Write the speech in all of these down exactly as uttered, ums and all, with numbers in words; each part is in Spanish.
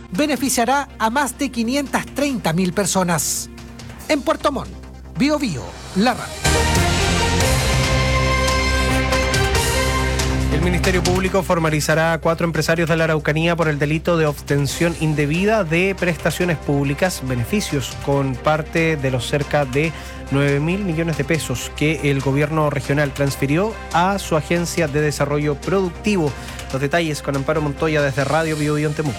beneficiará a más de quinientas treinta mil personas. En Puerto Montt, Bío Bío, la radio. El Ministerio Público formalizará a cuatro empresarios de la Araucanía por el delito de obtención indebida de prestaciones públicas, beneficios, con parte de los cerca de nueve mil millones de pesos que el gobierno regional transfirió a su agencia de desarrollo productivo. Los detalles con Amparo Montoya desde Radio Bío Bío en Temuco.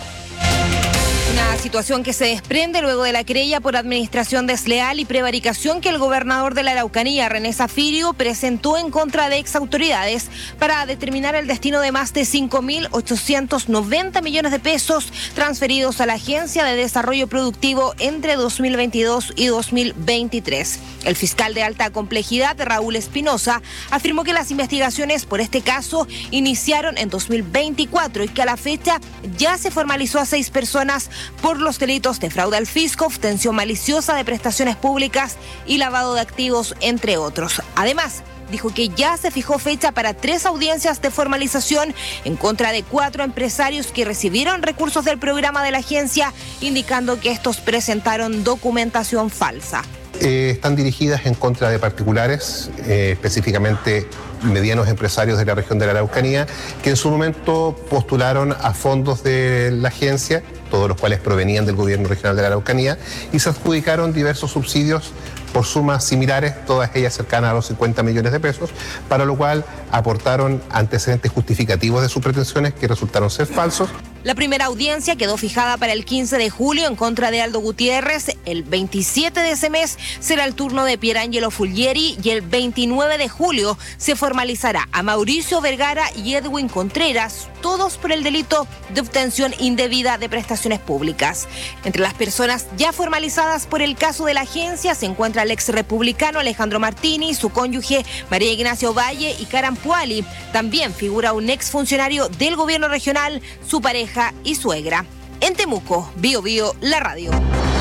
Una situación que se desprende luego de la querella por administración desleal y prevaricación que el gobernador de la Araucanía, René Zafirio, presentó en contra de exautoridades para determinar el destino de más de cinco mil ochocientos noventa millones de pesos transferidos a la Agencia de Desarrollo Productivo entre dos mil veintidós y dos mil veintitrés. El fiscal de alta complejidad, Raúl Espinosa, afirmó que las investigaciones por este caso iniciaron en dos mil veinticuatro y que a la fecha ya se formalizó a seis personas por los delitos de fraude al fisco, obtención maliciosa de prestaciones públicas y lavado de activos, entre otros. Además, dijo que ya se fijó fecha para tres audiencias de formalización en contra de cuatro empresarios que recibieron recursos del programa de la agencia, indicando que estos presentaron documentación falsa. Eh, están dirigidas en contra de particulares, eh, específicamente medianos empresarios de la región de la Araucanía, que en su momento postularon a fondos de la agencia, todos los cuales provenían del gobierno regional de la Araucanía, y se adjudicaron diversos subsidios por sumas similares, todas ellas cercanas a los cincuenta millones de pesos, para lo cual aportaron antecedentes justificativos de sus pretensiones que resultaron ser falsos. La primera audiencia quedó fijada para el quince de julio en contra de Aldo Gutiérrez. El veintisiete de ese mes será el turno de Pierangelo Fulgieri y el veintinueve de julio se formalizará a Mauricio Vergara y Edwin Contreras, todos por el delito de obtención indebida de prestaciones públicas. Entre las personas ya formalizadas por el caso de la agencia se encuentra el ex republicano Alejandro Martini, su cónyuge María Ignacia Ovalle y Karan Puali. También figura un ex funcionario del gobierno regional, su pareja y suegra. En Temuco, Bío Bío, la radio.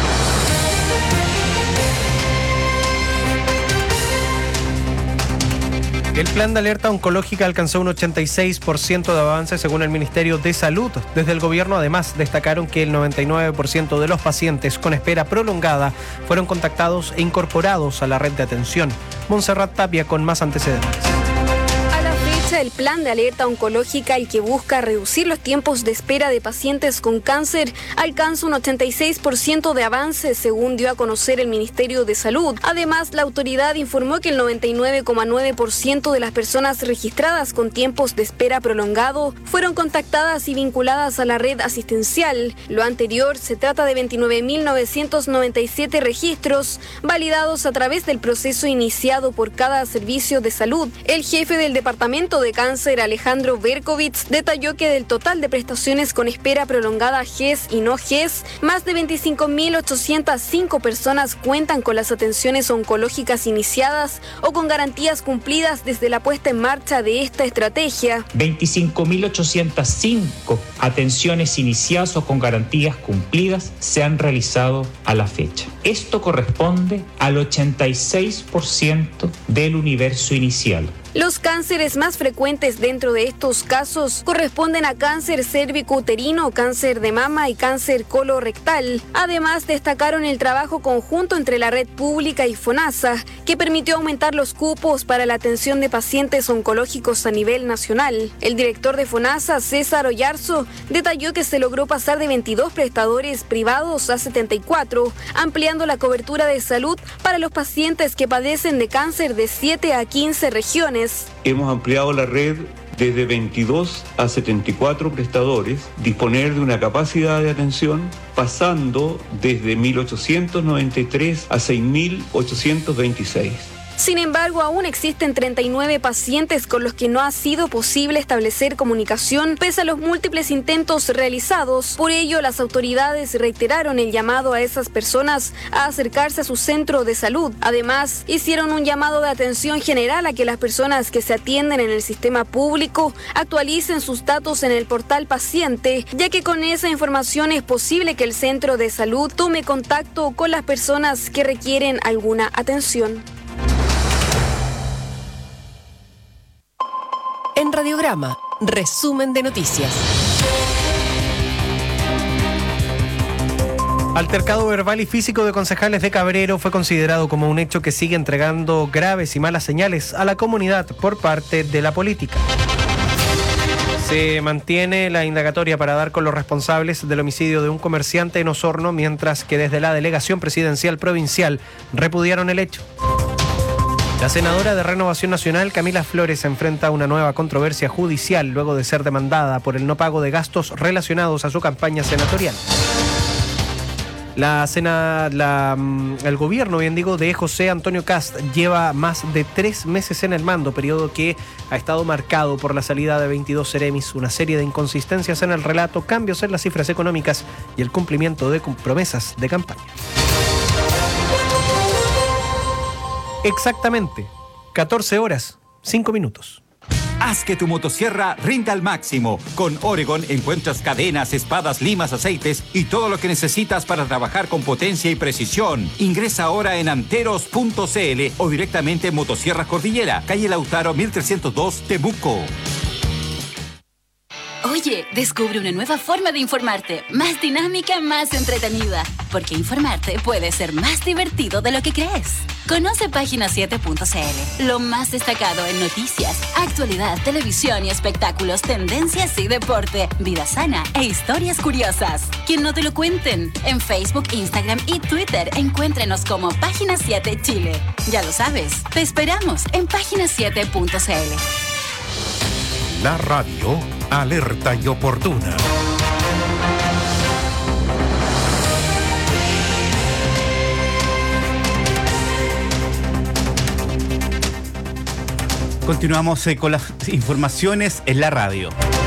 El plan de alerta oncológica alcanzó un ochenta y seis por ciento de avance según el Ministerio de Salud. Desde el gobierno además destacaron que el noventa y nueve por ciento de los pacientes con espera prolongada fueron contactados e incorporados a la red de atención. Montserrat Tapia con más antecedentes. El plan de alerta oncológica, el que busca reducir los tiempos de espera de pacientes con cáncer, alcanza un ochenta y seis por ciento de avance, según dio a conocer el Ministerio de Salud. Además, la autoridad informó que el noventa y nueve coma nueve por ciento de las personas registradas con tiempos de espera prolongado fueron contactadas y vinculadas a la red asistencial. Lo anterior se trata de veintinueve mil novecientos noventa y siete registros validados a través del proceso iniciado por cada servicio de salud. El jefe del departamento de Cáncer, Alejandro Berkovitz, detalló que del total de prestaciones con espera prolongada G E S y no G E S, más de veinticinco mil ochocientas cinco personas cuentan con las atenciones oncológicas iniciadas o con garantías cumplidas desde la puesta en marcha de esta estrategia. veinticinco mil ochocientas cinco atenciones iniciadas o con garantías cumplidas se han realizado a la fecha. Esto corresponde al ochenta y seis por ciento del universo inicial. Los cánceres más frecuentes dentro de estos casos corresponden a cáncer cérvico-uterino, cáncer de mama y cáncer colorectal. Además, destacaron el trabajo conjunto entre la red pública y FONASA, que permitió aumentar los cupos para la atención de pacientes oncológicos a nivel nacional. El director de FONASA, César Oyarzo, detalló que se logró pasar de veintidós prestadores privados a setenta y cuatro, ampliando la cobertura de salud para los pacientes que padecen de cáncer de siete a quince regiones. Hemos ampliado la red desde veintidós a setenta y cuatro prestadores, disponer de una capacidad de atención pasando desde mil ochocientos noventa y tres a seis mil ochocientos veintiséis. Sin embargo, aún existen treinta y nueve pacientes con los que no ha sido posible establecer comunicación pese a los múltiples intentos realizados. Por ello, las autoridades reiteraron el llamado a esas personas a acercarse a su centro de salud. Además, hicieron un llamado de atención general a que las personas que se atienden en el sistema público actualicen sus datos en el portal paciente, ya que con esa información es posible que el centro de salud tome contacto con las personas que requieren alguna atención. En Radiograma, resumen de noticias. Altercado verbal y físico de concejales de Cabrero fue considerado como un hecho que sigue entregando graves y malas señales a la comunidad por parte de la política. Se mantiene la indagatoria para dar con los responsables del homicidio de un comerciante en Osorno, mientras que desde la Delegación Presidencial Provincial repudiaron el hecho. La senadora de Renovación Nacional, Camila Flores, enfrenta una nueva controversia judicial luego de ser demandada por el no pago de gastos relacionados a su campaña senatorial. La Sena, la, el gobierno, bien digo, de José Antonio Kast lleva más de tres meses en el mando, periodo que ha estado marcado por la salida de veintidós seremis, una serie de inconsistencias en el relato, cambios en las cifras económicas y el cumplimiento de promesas de campaña. Exactamente, catorce horas, cinco minutos. Haz que tu motosierra rinda al máximo. Con Oregon encuentras cadenas, espadas, limas, aceites y todo lo que necesitas para trabajar con potencia y precisión. Ingresa ahora en anteros punto c l o directamente en Motosierras Cordillera, calle Lautaro mil trescientos dos, Temuco. Oye, descubre una nueva forma de informarte, más dinámica, más entretenida, porque informarte puede ser más divertido de lo que crees. Conoce página siete punto c l, lo más destacado en noticias, actualidad, televisión y espectáculos, tendencias y deporte, vida sana e historias curiosas. Que no te lo cuenten. En Facebook, Instagram y Twitter encuéntrenos como Página siete Chile. Ya lo sabes, te esperamos en página siete punto c l. La radio alerta y oportuna. Continuamos eh, con las informaciones en la radio.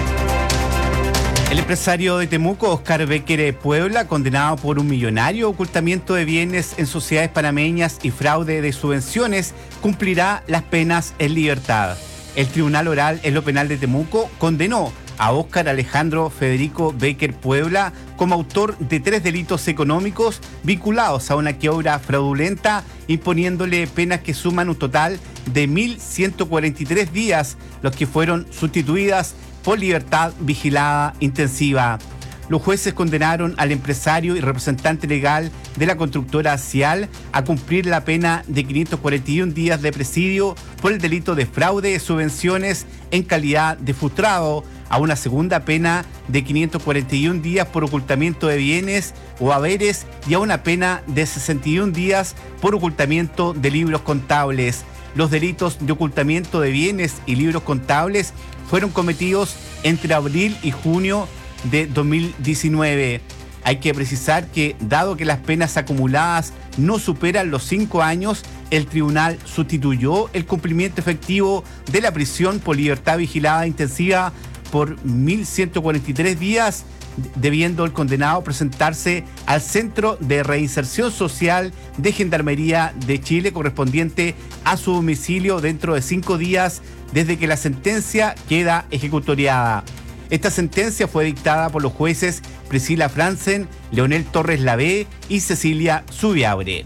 El empresario de Temuco, Oscar Becker Puebla, condenado por un millonario ocultamiento de bienes en sociedades panameñas y fraude de subvenciones, cumplirá las penas en libertad. El Tribunal Oral en lo Penal de Temuco condenó a Óscar Alejandro Federico Becker Puebla como autor de tres delitos económicos vinculados a una quiebra fraudulenta, imponiéndole penas que suman un total de mil ciento cuarenta y tres días, los que fueron sustituidas por libertad vigilada intensiva. Los jueces condenaron al empresario y representante legal de la constructora Cial a cumplir la pena de quinientos cuarenta y un días de presidio por el delito de fraude de subvenciones en calidad de frustrado, a una segunda pena de quinientos cuarenta y un días por ocultamiento de bienes o haberes y a una pena de sesenta y un días por ocultamiento de libros contables. Los delitos de ocultamiento de bienes y libros contables fueron cometidos entre abril y junio de dos mil diecinueve. Hay que precisar que, dado que las penas acumuladas no superan los cinco años, el tribunal sustituyó el cumplimiento efectivo de la prisión por libertad vigilada intensiva por mil ciento cuarenta y tres días, debiendo el condenado presentarse al Centro de Reinserción Social de Gendarmería de Chile correspondiente a su domicilio dentro de cinco días desde que la sentencia queda ejecutoriada. Esta sentencia fue dictada por los jueces Priscila Franzen, Leonel Torres Lavé y Cecilia Zubiabre.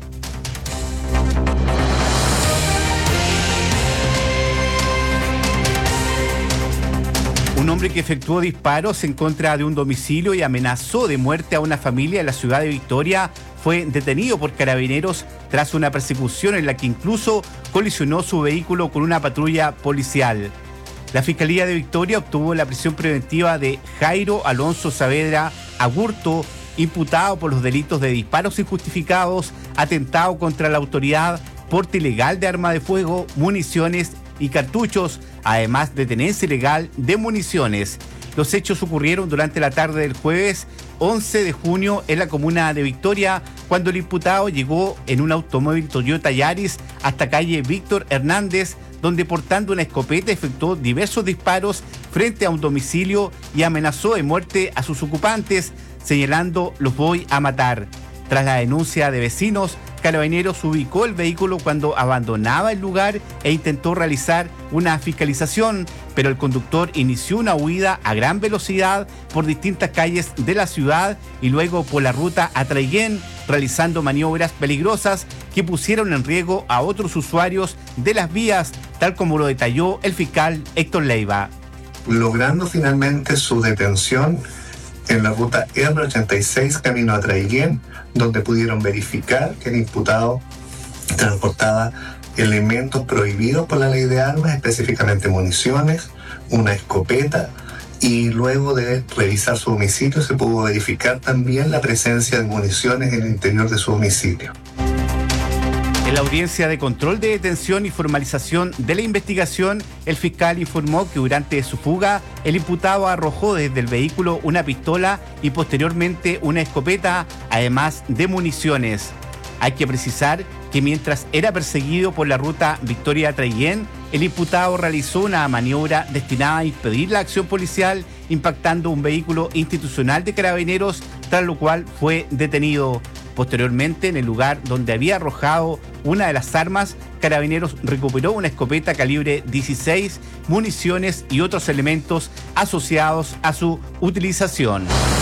Un hombre que efectuó disparos en contra de un domicilio y amenazó de muerte a una familia en la ciudad de Victoria fue detenido por carabineros tras una persecución en la que incluso colisionó su vehículo con una patrulla policial. La Fiscalía de Victoria obtuvo la prisión preventiva de Jairo Alonso Saavedra Agurto, imputado por los delitos de disparos injustificados, atentado contra la autoridad, porte ilegal de arma de fuego, municiones y cartuchos, además de tenencia ilegal de municiones. Los hechos ocurrieron durante la tarde del jueves once de junio en la comuna de Victoria, cuando el imputado llegó en un automóvil Toyota Yaris hasta calle Víctor Hernández, donde portando una escopeta efectuó diversos disparos frente a un domicilio y amenazó de muerte a sus ocupantes, señalando "los voy a matar". Tras la denuncia de vecinos, Carabineros ubicó el vehículo cuando abandonaba el lugar e intentó realizar una fiscalización, pero el conductor inició una huida a gran velocidad por distintas calles de la ciudad y luego por la ruta a Traiguén, realizando maniobras peligrosas que pusieron en riesgo a otros usuarios de las vías, tal como lo detalló el fiscal Héctor Leiva. Logrando finalmente su detención, en la ruta erre ochenta y seis camino a Traiguén, donde pudieron verificar que el imputado transportaba elementos prohibidos por la ley de armas, específicamente municiones, una escopeta, y luego de revisar su domicilio se pudo verificar también la presencia de municiones en el interior de su domicilio. En la audiencia de control de detención y formalización de la investigación, el fiscal informó que durante su fuga, el imputado arrojó desde el vehículo una pistola y posteriormente una escopeta, además de municiones. Hay que precisar que mientras era perseguido por la ruta Victoria-Traiguén, el imputado realizó una maniobra destinada a impedir la acción policial, impactando un vehículo institucional de Carabineros, tras lo cual fue detenido. Posteriormente, en el lugar donde había arrojado una de las armas, Carabineros recuperó una escopeta calibre dieciséis, municiones y otros elementos asociados a su utilización.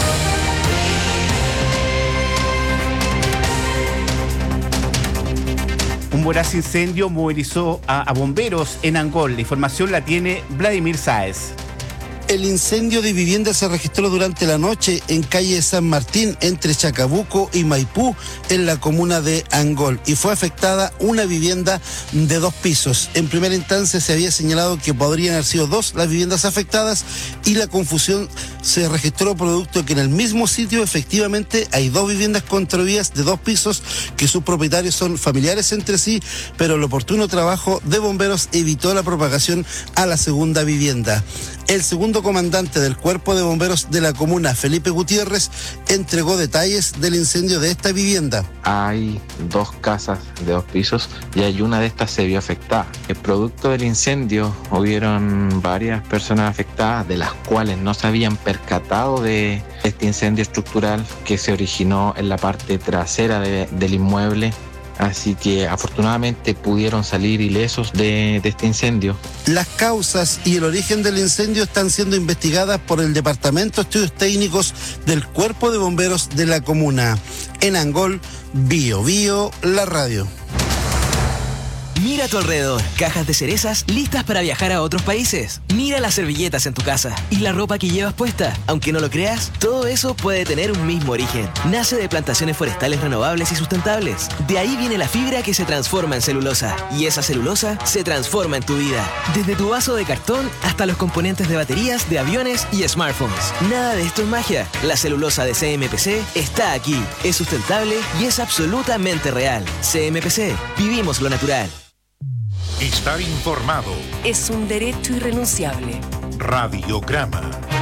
Un voraz incendio movilizó a, a bomberos en Angol. La información la tiene Vladimir Sáez. El incendio de vivienda se registró durante la noche en calle San Martín, entre Chacabuco y Maipú, en la comuna de Angol, y fue afectada una vivienda de dos pisos. En primera instancia se había señalado que podrían haber sido dos las viviendas afectadas, y la confusión se registró producto de que en el mismo sitio efectivamente hay dos viviendas construidas de dos pisos, que sus propietarios son familiares entre sí, pero el oportuno trabajo de bomberos evitó la propagación a la segunda vivienda. El segundo comandante del Cuerpo de Bomberos de la comuna, Felipe Gutiérrez, entregó detalles del incendio de esta vivienda. Hay dos casas de dos pisos y hay una de estas se vio afectada. El producto del incendio, hubieron varias personas afectadas, de las cuales no se habían percatado de este incendio estructural que se originó en la parte trasera de, del inmueble. Así que afortunadamente pudieron salir ilesos de, de este incendio. Las causas y el origen del incendio están siendo investigadas por el Departamento de Estudios Técnicos del Cuerpo de Bomberos de la comuna. En Angol, Bio Bio, la radio. Mira a tu alrededor, cajas de cerezas listas para viajar a otros países. Mira las servilletas en tu casa y la ropa que llevas puesta. Aunque no lo creas, todo eso puede tener un mismo origen. Nace de plantaciones forestales renovables y sustentables. De ahí viene la fibra que se transforma en celulosa. Y esa celulosa se transforma en tu vida. Desde tu vaso de cartón hasta los componentes de baterías de aviones y smartphones. Nada de esto es magia. La celulosa de C M P C está aquí. Es sustentable y es absolutamente real. C M P C. Vivimos lo natural. Estar informado es un derecho irrenunciable. Radiograma.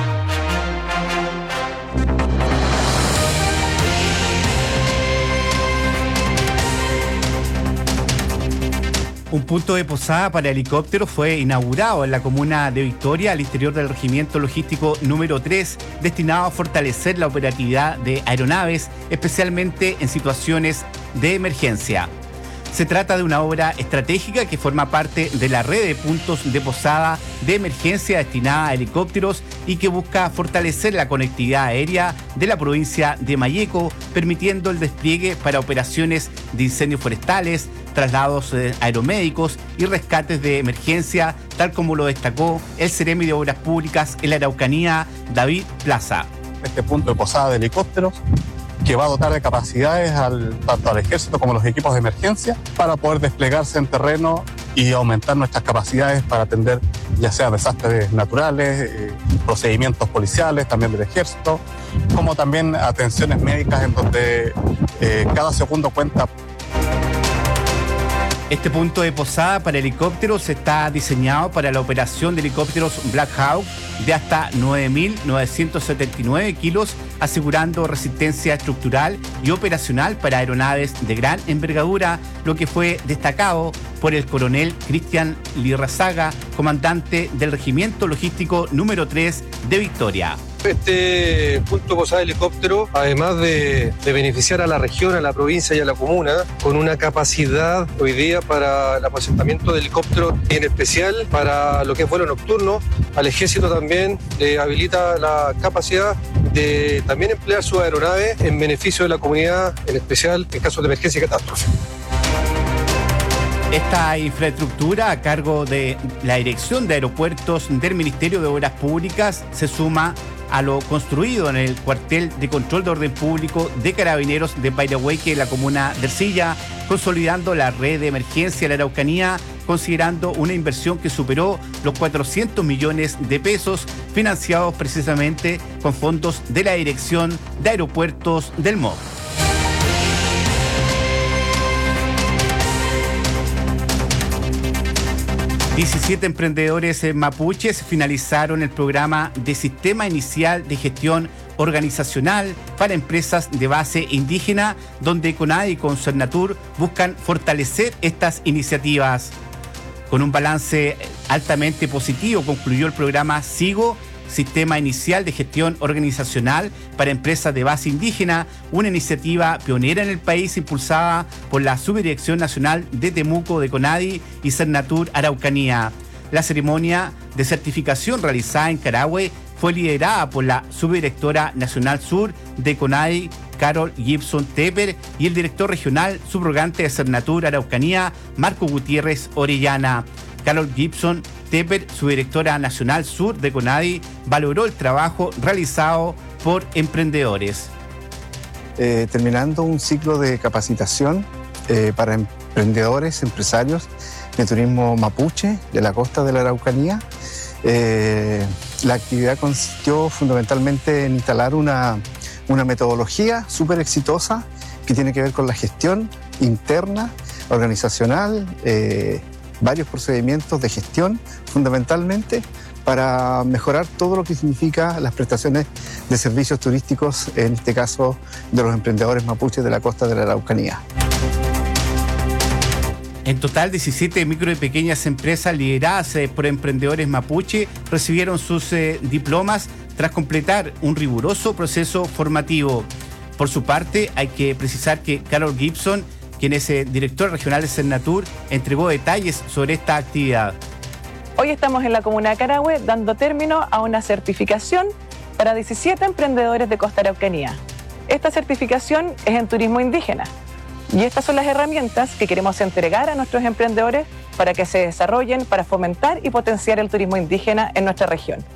Un punto de posada para helicópteros fue inaugurado en la comuna de Victoria, al interior del regimiento logístico número tres, destinado a fortalecer la operatividad de aeronaves, especialmente en situaciones de emergencia. Se trata de una obra estratégica que forma parte de la red de puntos de posada de emergencia destinada a helicópteros y que busca fortalecer la conectividad aérea de la provincia de Malleco, permitiendo el despliegue para operaciones de incendios forestales, traslados aeromédicos y rescates de emergencia, tal como lo destacó el Seremi de Obras Públicas en la Araucanía, David Plaza. Este punto de posada de helicópteros, que va a dotar de capacidades al, tanto al ejército como a los equipos de emergencia para poder desplegarse en terreno y aumentar nuestras capacidades para atender ya sea desastres naturales, eh, procedimientos policiales también del ejército, como también atenciones médicas en donde eh, cada segundo cuenta. Este punto de posada para helicópteros está diseñado para la operación de helicópteros Black Hawk de hasta nueve mil novecientos setenta y nueve kilos, asegurando resistencia estructural y operacional para aeronaves de gran envergadura, lo que fue destacado por el coronel Cristian Lirrazaga, comandante del Regimiento Logístico número tres de Victoria. Este punto de posada de helicóptero, además de, de beneficiar a la región, a la provincia y a la comuna, con una capacidad hoy día para el aposentamiento de helicópteros, y en especial para lo que es vuelo nocturno, al ejército también le habilita la capacidad de también emplear sus aeronaves en beneficio de la comunidad, en especial en casos de emergencia y catástrofe. Esta infraestructura, a cargo de la Dirección de Aeropuertos del Ministerio de Obras Públicas, se suma a lo construido en el cuartel de control de orden público de Carabineros de Bairahueque, en la comuna de Ercilla, consolidando la red de emergencia de la Araucanía, considerando una inversión que superó los cuatrocientos millones de pesos, financiados precisamente con fondos de la Dirección de Aeropuertos del M O V. diecisiete emprendedores mapuches finalizaron el programa de Sistema Inicial de Gestión Organizacional para Empresas de Base Indígena, donde CONADI y Concernatur buscan fortalecer estas iniciativas. Con un balance altamente positivo concluyó el programa SIGO, Sistema Inicial de Gestión Organizacional para Empresas de Base Indígena, una iniciativa pionera en el país impulsada por la Subdirección Nacional de Temuco de CONADI y Cernatur Araucanía. La ceremonia de certificación realizada en Carahue fue liderada por la Subdirectora Nacional Sur de CONADI, Carol Gibson Tepper, y el director regional subrogante de Cernatur Araucanía, Marco Gutiérrez Orellana. Carol Gibson Tepper, subdirectora nacional sur de CONADI, valoró el trabajo realizado por emprendedores. Eh, terminando un ciclo de capacitación eh, para emprendedores, empresarios de turismo mapuche de la costa de la Araucanía. Eh, la actividad consistió fundamentalmente en instalar una, una metodología súper exitosa que tiene que ver con la gestión interna, organizacional, eh, varios procedimientos de gestión fundamentalmente para mejorar todo lo que significa las prestaciones de servicios turísticos, en este caso de los emprendedores mapuches de la costa de la Araucanía. En total, diecisiete micro y pequeñas empresas lideradas eh, por emprendedores mapuche recibieron sus eh, diplomas tras completar un riguroso proceso formativo. Por su parte, hay que precisar que Carol Gibson, quien es eh, director regional de Cernatur, entregó detalles sobre esta actividad. Hoy estamos en la comuna de Carahue dando término a una certificación para diecisiete emprendedores de Costa Araucanía. Esta certificación es en turismo indígena y estas son las herramientas que queremos entregar a nuestros emprendedores para que se desarrollen, para fomentar y potenciar el turismo indígena en nuestra región.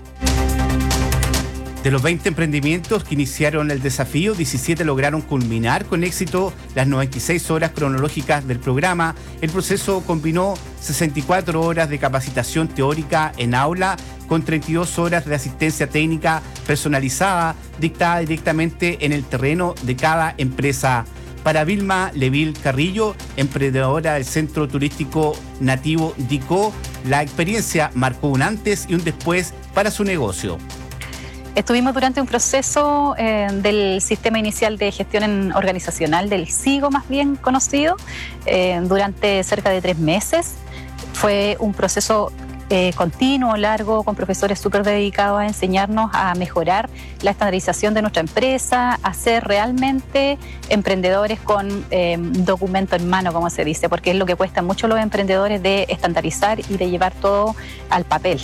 De los veinte emprendimientos que iniciaron el desafío, diecisiete lograron culminar con éxito las noventa y seis horas cronológicas del programa. El proceso combinó sesenta y cuatro horas de capacitación teórica en aula con treinta y dos horas de asistencia técnica personalizada dictada directamente en el terreno de cada empresa. Para Vilma Levil Carrillo, emprendedora del Centro Turístico Nativo DICO, la experiencia marcó un antes y un después para su negocio. Estuvimos durante un proceso eh, del Sistema Inicial de Gestión Organizacional, del SIGO más bien conocido, eh, durante cerca de tres meses. Fue un proceso eh, continuo, largo, con profesores súper dedicados a enseñarnos a mejorar la estandarización de nuestra empresa, a ser realmente emprendedores con eh, documento en mano, como se dice, porque es lo que cuesta mucho a los emprendedores de estandarizar y de llevar todo al papel.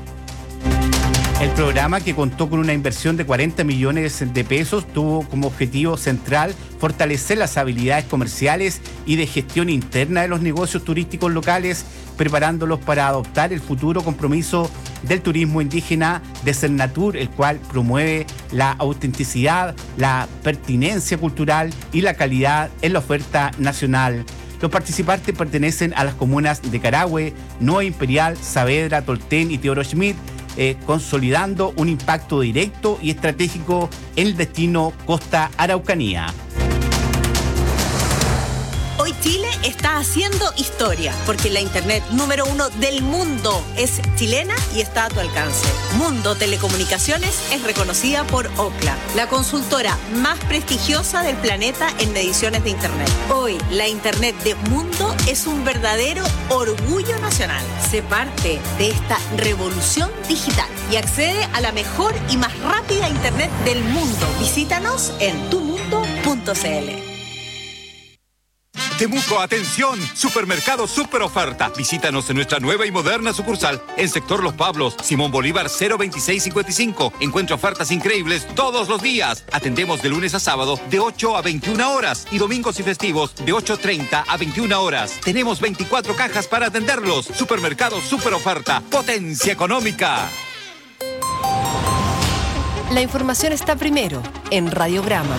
El programa, que contó con una inversión de cuarenta millones de pesos, tuvo como objetivo central fortalecer las habilidades comerciales y de gestión interna de los negocios turísticos locales, preparándolos para adoptar el futuro compromiso del turismo indígena de Cernatur, el cual promueve la autenticidad, la pertinencia cultural y la calidad en la oferta nacional. Los participantes pertenecen a las comunas de Carahue, Nueva Imperial, Saavedra, Tolten y Teodoro Schmidt, Eh, consolidando un impacto directo y estratégico en el destino Costa Araucanía. Hoy Chile está haciendo historia, porque la internet número uno del mundo es chilena y está a tu alcance. Mundo Telecomunicaciones es reconocida por Ookla, la consultora más prestigiosa del planeta en mediciones de internet. Hoy, la internet de Mundo es un verdadero orgullo nacional. Sé parte de esta revolución digital y accede a la mejor y más rápida internet del mundo. Visítanos en tu mundo punto c l. Temuco, atención, Supermercado Super Oferta. Visítanos en nuestra nueva y moderna sucursal en Sector Los Pablos, Simón Bolívar cero veintiséis cincuenta y cinco. Encuentra ofertas increíbles todos los días. Atendemos de lunes a sábado de ocho a veintiuna horas y domingos y festivos de ocho treinta a veintiuna horas. Tenemos veinticuatro cajas para atenderlos. Supermercado Super Oferta, potencia económica. La información está primero en Radiograma.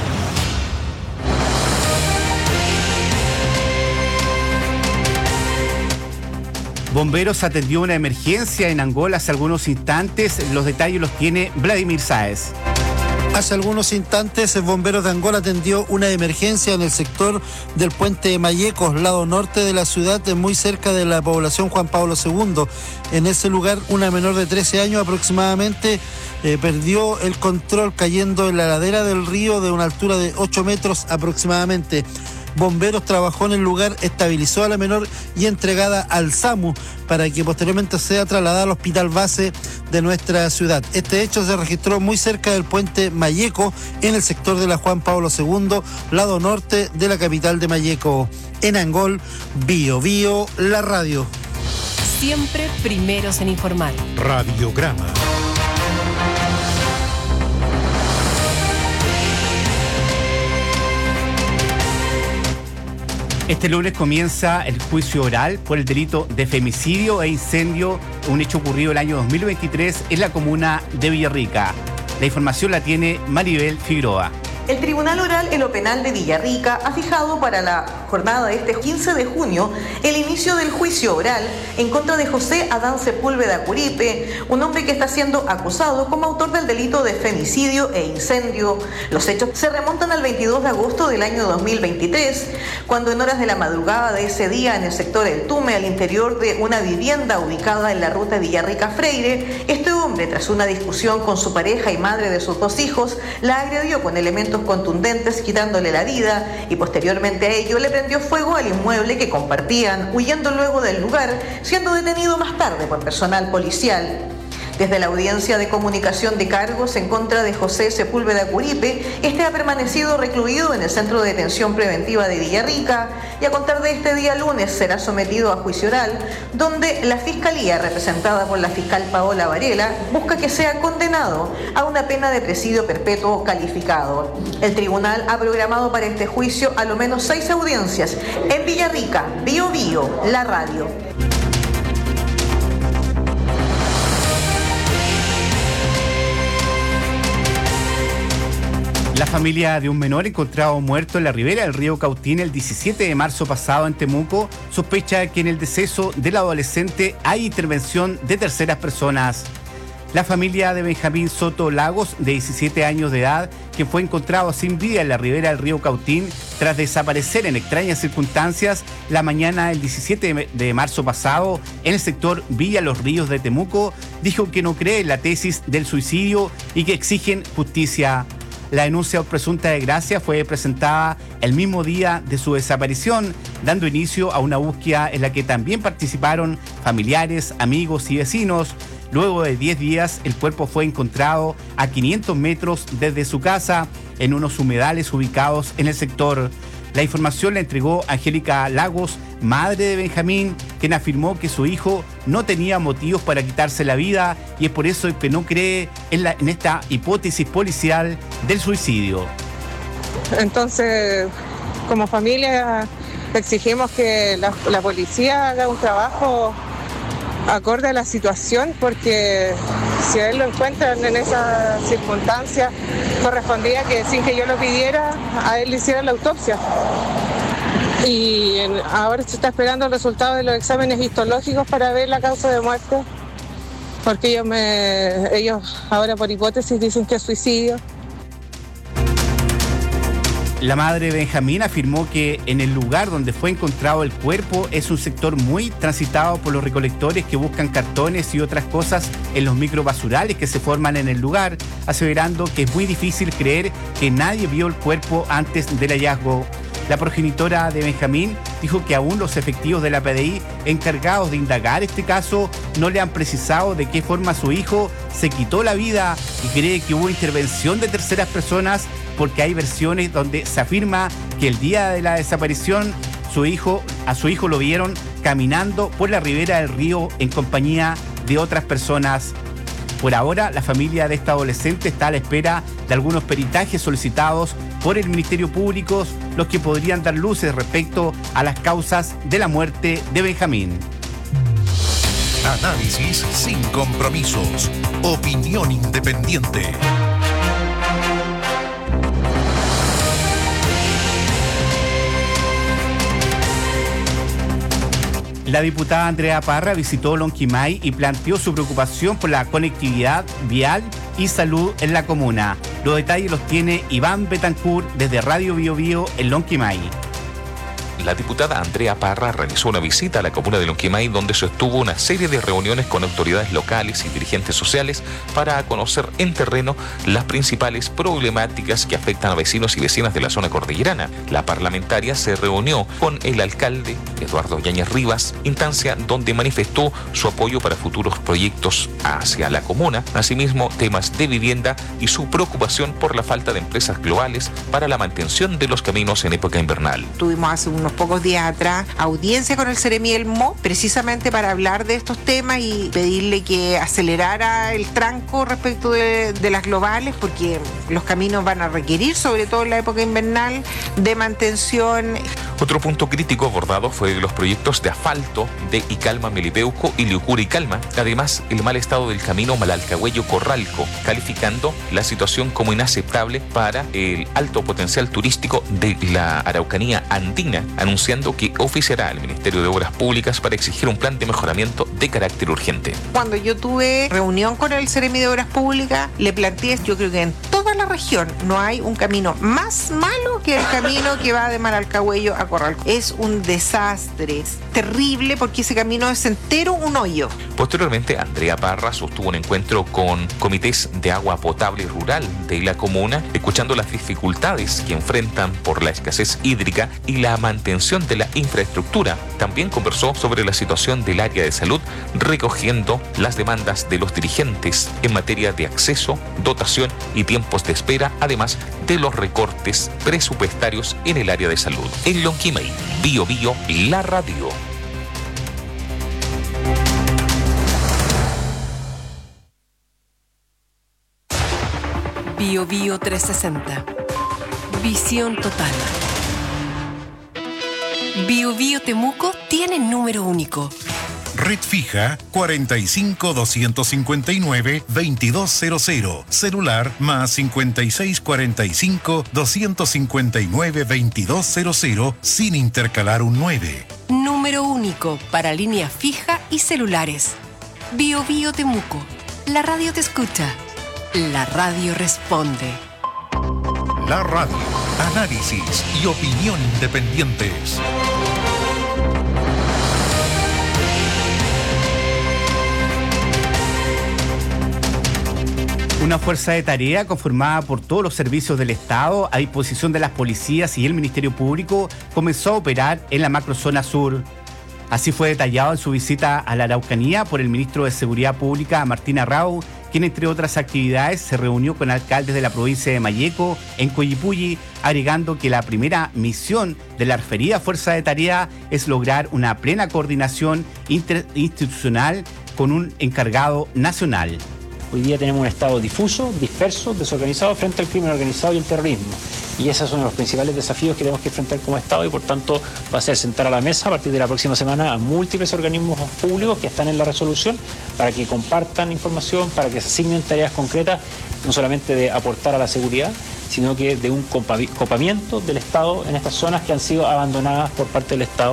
Bomberos atendió una emergencia en Angola hace algunos instantes. Los detalles los tiene Vladimir Sáez. Hace algunos instantes, el Bomberos de Angola atendió una emergencia en el sector del puente de Mallecos, lado norte de la ciudad, muy cerca de la población Juan Pablo segundo. En ese lugar, una menor de trece años aproximadamente eh, perdió el control cayendo en la ladera del río de una altura de ocho metros aproximadamente. Bomberos trabajó en el lugar, estabilizó a la menor y entregada al SAMU para que posteriormente sea trasladada al hospital base de nuestra ciudad. Este hecho se registró muy cerca del puente Malleco, en el sector de la Juan Pablo segundo, lado norte de la capital de Malleco. En Angol, Bio Bio, la radio. Siempre primeros en informar. Radiograma. Este lunes comienza el juicio oral por el delito de femicidio e incendio, un hecho ocurrido el año dos mil veintitrés en la comuna de Villarrica. La información la tiene Maribel Figueroa. El Tribunal Oral en lo Penal de Villarrica ha fijado para la jornada de este quince de junio el inicio del juicio oral en contra de José Adán Sepúlveda Curipe, un hombre que está siendo acusado como autor del delito de femicidio e incendio. Los hechos se remontan al veintidós de agosto del año dos mil veintitrés, cuando en horas de la madrugada de ese día en el sector El Tume, al interior de una vivienda ubicada en la ruta Villarrica-Freire, este hombre, tras una discusión con su pareja y madre de sus dos hijos, la agredió con elementos contundentes, quitándole la vida, y posteriormente a ello le prendió fuego al inmueble que compartían, huyendo luego del lugar, siendo detenido más tarde por personal policial. Desde la audiencia de comunicación de cargos en contra de José Sepúlveda Curipe, este ha permanecido recluido en el Centro de Detención Preventiva de Villarrica y a contar de este día lunes será sometido a juicio oral, donde la Fiscalía, representada por la fiscal Paola Varela, busca que sea condenado a una pena de presidio perpetuo calificado. El tribunal ha programado para este juicio a lo menos seis audiencias en Villarrica, Bio Bio, la radio. La familia de un menor encontrado muerto en la ribera del río Cautín el diecisiete de marzo pasado en Temuco sospecha que en el deceso del adolescente hay intervención de terceras personas. La familia de Benjamín Soto Lagos, de diecisiete años de edad, que fue encontrado sin vida en la ribera del río Cautín tras desaparecer en extrañas circunstancias la mañana del diecisiete de marzo pasado en el sector Villa Los Ríos de Temuco, dijo que no cree en la tesis del suicidio y que exigen justicia. La denuncia por presunta desgracia fue presentada el mismo día de su desaparición, dando inicio a una búsqueda en la que también participaron familiares, amigos y vecinos. Luego de diez días, el cuerpo fue encontrado a quinientos metros desde su casa, en unos humedales ubicados en el sector. La información la entregó Angélica Lagos, madre de Benjamín, quien afirmó que su hijo no tenía motivos para quitarse la vida y es por eso que no cree en, la, en esta hipótesis policial del suicidio. Entonces, como familia, exigimos que la, la policía haga un trabajo acorde a la situación, porque si a él lo encuentran en esa circunstancia, correspondía que sin que yo lo pidiera, a él le hicieran la autopsia. Y en, ahora se está esperando el resultado de los exámenes histológicos para ver la causa de muerte, porque ellos, me, ellos ahora por hipótesis dicen que es suicidio. La madre de Benjamín afirmó que en el lugar donde fue encontrado el cuerpo es un sector muy transitado por los recolectores que buscan cartones y otras cosas en los microbasurales que se forman en el lugar, aseverando que es muy difícil creer que nadie vio el cuerpo antes del hallazgo. La progenitora de Benjamín dijo que aún los efectivos de la P D I encargados de indagar este caso no le han precisado de qué forma su hijo se quitó la vida y cree que hubo intervención de terceras personas, porque hay versiones donde se afirma que el día de la desaparición su hijo, a su hijo lo vieron caminando por la ribera del río en compañía de otras personas. Por ahora, la familia de esta adolescente está a la espera de algunos peritajes solicitados por el Ministerio Público, los que podrían dar luces respecto a las causas de la muerte de Benjamín. Análisis sin compromisos. Opinión independiente. La diputada Andrea Parra visitó Lonquimay y planteó su preocupación por la conectividad vial y salud en la comuna. Los detalles los tiene Iván Betancourt desde Radio Bio Bio en Lonquimay. La diputada Andrea Parra realizó una visita a la comuna de Lonquimay, donde sostuvo una serie de reuniones con autoridades locales y dirigentes sociales para conocer en terreno las principales problemáticas que afectan a vecinos y vecinas de la zona cordillerana. La parlamentaria se reunió con el alcalde Eduardo Yáñez Rivas, instancia donde manifestó su apoyo para futuros proyectos hacia la comuna, asimismo temas de vivienda y su preocupación por la falta de empresas globales para la mantención de los caminos en época invernal. Tuvimos hace unos pocos días atrás audiencia con el Seremi del M O precisamente para hablar de estos temas y pedirle que acelerara el tranco respecto de, de las globales, porque los caminos van a requerir, sobre todo en la época invernal, de mantención. Otro punto crítico abordado fue los proyectos de asfalto de Icalma Melipeuco y Liucura Icalma, además el mal estado del camino Malalcahuello-Corralco, calificando la situación como inaceptable para el alto potencial turístico de la Araucanía andina, anunciando que oficiará al Ministerio de Obras Públicas para exigir un plan de mejoramiento de carácter urgente. Cuando yo tuve reunión con el Seremi de Obras Públicas, le planteé, yo creo que en toda la región no hay un camino más malo que el camino que va de Malalcahuello a Corralco. Es un desastre, es terrible porque ese camino es entero un hoyo. Posteriormente, Andrea Parra sostuvo un encuentro con comités de agua potable rural de la comuna, escuchando las dificultades que enfrentan por la escasez hídrica y la mantención de la infraestructura. También conversó sobre la situación del área de salud, recogiendo las demandas de los dirigentes en materia de acceso, dotación y tiempos de espera, además de los recortes presupuestarios en el área de salud. En Lonquimay, Bio Bio, la radio. Bio Bio trescientos sesenta. Visión total. Bio Bio Temuco tiene número único. Red fija cuarenta y cinco, doscientos cincuenta y nueve, veintidós cero cero. Celular más cincuenta y seis, cuarenta y cinco, doscientos cincuenta y nueve, veintidós cero cero sin intercalar un nueve. Número único para línea fija y celulares. Bio Bio Temuco. La radio te escucha. La radio responde. La radio. Análisis y opinión independientes. Una fuerza de tarea conformada por todos los servicios del Estado a disposición de las policías y el Ministerio Público comenzó a operar en la macrozona sur. Así fue detallado en su visita a la Araucanía por el ministro de Seguridad Pública, Martín Arrau, quien entre otras actividades se reunió con alcaldes de la provincia de Malleco, en Coyipulli, agregando que la primera misión de la referida fuerza de tarea es lograr una plena coordinación interinstitucional con un encargado nacional. Hoy día tenemos un Estado difuso, disperso, desorganizado frente al crimen organizado y el terrorismo. Y esos son los principales desafíos que tenemos que enfrentar como Estado y por tanto va a ser sentar a la mesa a partir de la próxima semana a múltiples organismos públicos que están en la resolución para que compartan información, para que se asignen tareas concretas, no solamente de aportar a la seguridad, sino que de un copamiento del Estado en estas zonas que han sido abandonadas por parte del Estado.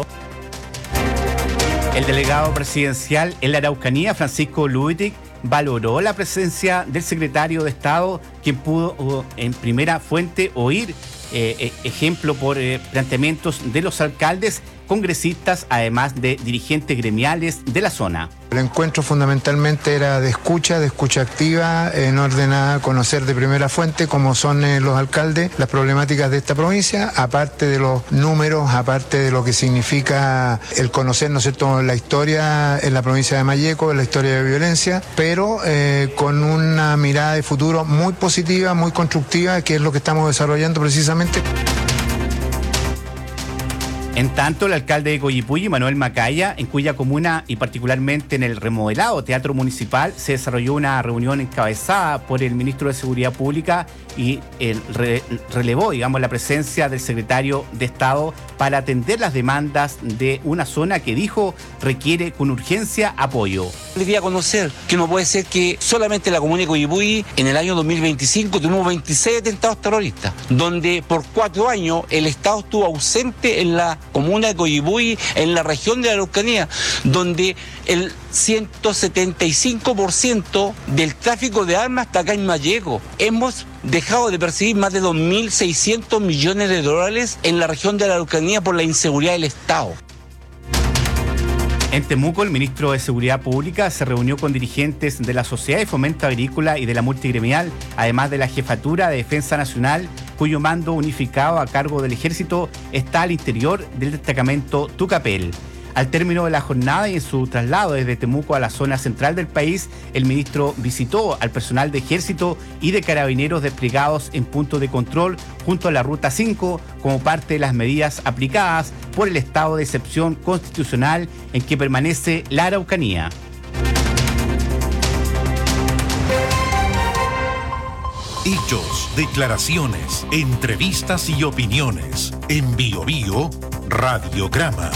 El delegado presidencial en la Araucanía, Francisco Luitic, valoró la presencia del secretario de Estado, quien pudo en primera fuente oír eh, ejemplo por eh, planteamientos de los alcaldes, congresistas, además de dirigentes gremiales de la zona. El encuentro fundamentalmente era de escucha, de escucha activa, en orden a conocer de primera fuente cómo son eh, los alcaldes, las problemáticas de esta provincia, aparte de los números, aparte de lo que significa el conocer, ¿no es cierto?, la historia en la provincia de Malleco, la historia de violencia, pero eh, con una mirada de futuro muy positiva, muy constructiva, que es lo que estamos desarrollando precisamente. En tanto, el alcalde de Coyipulli, Manuel Macaya, en cuya comuna y particularmente en el remodelado Teatro Municipal, se desarrolló una reunión encabezada por el ministro de Seguridad Pública y el re, relevó, digamos, la presencia del secretario de Estado para atender las demandas de una zona que dijo requiere con urgencia apoyo. Les voy a conocer que no puede ser que solamente en la comuna de Coyipulli en el año dos mil veinticinco tuvimos veintiséis atentados terroristas, donde por cuatro años el Estado estuvo ausente en la comuna de Coyipulli, en la región de la Araucanía, donde el ciento setenta y cinco por ciento del tráfico de armas está acá en Malleco. Hemos dejado de percibir más de dos mil seiscientos millones de dólares en la región de la Araucanía por la inseguridad del Estado. En Temuco, el ministro de Seguridad Pública se reunió con dirigentes de la Sociedad de Fomento Agrícola y de la Multigremial, además de la Jefatura de Defensa Nacional, cuyo mando unificado a cargo del Ejército está al interior del destacamento Tucapel. Al término de la jornada y en su traslado desde Temuco a la zona central del país, el ministro visitó al personal de Ejército y de Carabineros desplegados en puntos de control junto a la Ruta cinco como parte de las medidas aplicadas por el estado de excepción constitucional en que permanece la Araucanía. Hechos, declaraciones, entrevistas y opiniones. En Bio Bio, Radiograma.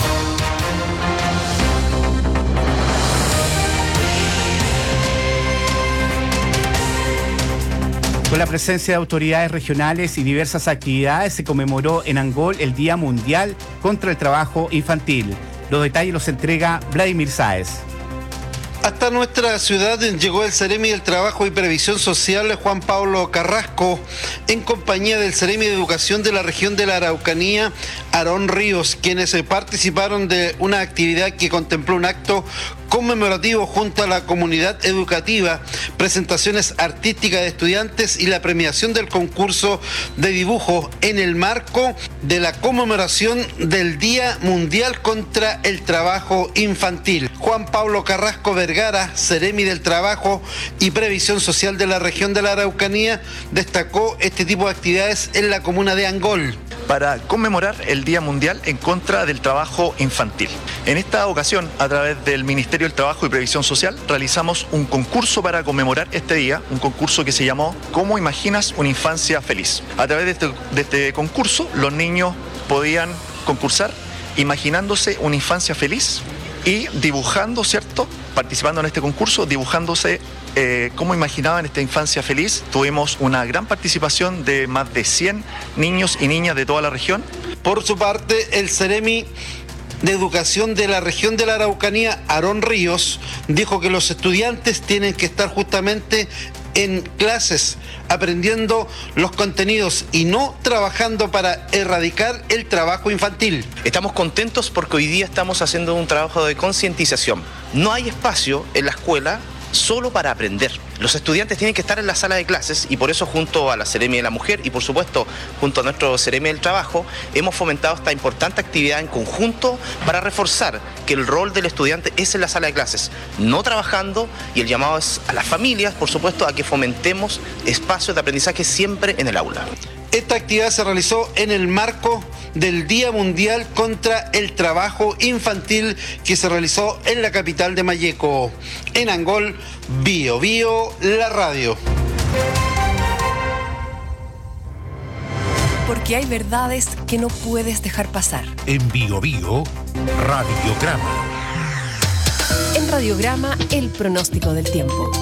Con la presencia de autoridades regionales y diversas actividades se conmemoró en Angol el Día Mundial contra el Trabajo Infantil. Los detalles los entrega Vladimir Sáez. Hasta nuestra ciudad llegó el Ceremi del Trabajo y Previsión Social, Juan Pablo Carrasco, en compañía del Ceremi de Educación de la región de la Araucanía, Aarón Ríos, quienes participaron de una actividad que contempló un acto conmemorativo junto a la comunidad educativa, presentaciones artísticas de estudiantes y la premiación del concurso de dibujo en el marco de la conmemoración del Día Mundial contra el Trabajo Infantil. Juan Pablo Carrasco Vergara, Ceremi del Trabajo y Previsión Social de la región de la Araucanía, destacó este tipo de actividades en la comuna de Angol. Para conmemorar el Día Mundial en contra del trabajo infantil. En esta ocasión, a través del Ministerio del Trabajo y Previsión Social, realizamos un concurso para conmemorar este día, un concurso que se llamó ¿Cómo imaginas una infancia feliz? A través de este, de este concurso, los niños podían concursar imaginándose una infancia feliz y dibujando, ¿cierto? Participando en este concurso, dibujándose eh, cómo imaginaban esta infancia feliz. Tuvimos una gran participación de más de cien niños y niñas de toda la región. Por su parte, el Ceremi de Educación de la región de la Araucanía, Aarón Ríos, dijo que los estudiantes tienen que estar justamente en clases, aprendiendo los contenidos y no trabajando para erradicar el trabajo infantil. Estamos contentos porque hoy día estamos haciendo un trabajo de concientización. No hay espacio en la escuela solo para aprender. Los estudiantes tienen que estar en la sala de clases y por eso junto a la Ceremi de la Mujer y por supuesto junto a nuestro Ceremi del Trabajo hemos fomentado esta importante actividad en conjunto para reforzar que el rol del estudiante es en la sala de clases, no trabajando, y el llamado es a las familias, por supuesto, a que fomentemos espacios de aprendizaje siempre en el aula. Esta actividad se realizó en el marco del Día Mundial contra el Trabajo Infantil que se realizó en la capital de Malleco. En Angol, Bio Bio, la radio. Porque hay verdades que no puedes dejar pasar. En Bio Bio, Radiograma. En Radiograma, el pronóstico del tiempo.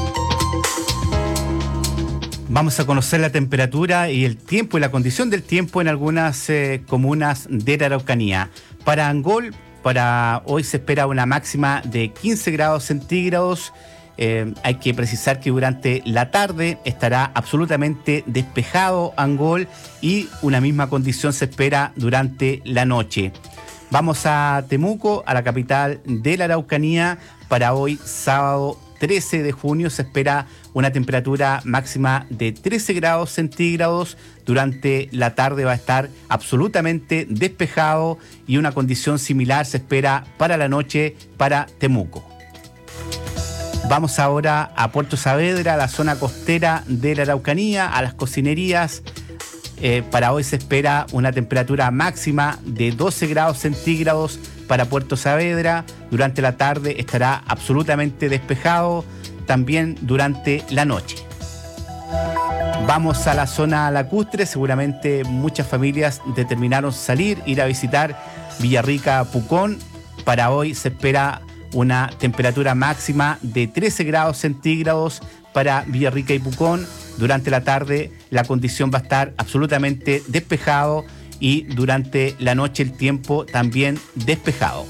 Vamos a conocer la temperatura y el tiempo y la condición del tiempo en algunas eh, comunas de la Araucanía. Para Angol, para hoy se espera una máxima de quince grados centígrados. Eh, hay que precisar que durante la tarde estará absolutamente despejado Angol y una misma condición se espera durante la noche. Vamos a Temuco, a la capital de la Araucanía. Para hoy, sábado trece de junio, se espera una temperatura máxima de trece grados centígrados. Durante la tarde va a estar absolutamente despejado y una condición similar se espera para la noche para Temuco. Vamos ahora a Puerto Saavedra, a la zona costera de la Araucanía, a las cocinerías. Eh, para hoy se espera una temperatura máxima de doce grados centígrados para Puerto Saavedra. Durante la tarde estará absolutamente despejado, también durante la noche. Vamos a la zona lacustre. Seguramente muchas familias determinaron salir, ir a visitar Villarrica, Pucón. Para hoy se espera una temperatura máxima de trece grados centígrados para Villarrica y Pucón. Durante la tarde la condición va a estar absolutamente despejado y durante la noche el tiempo también despejado.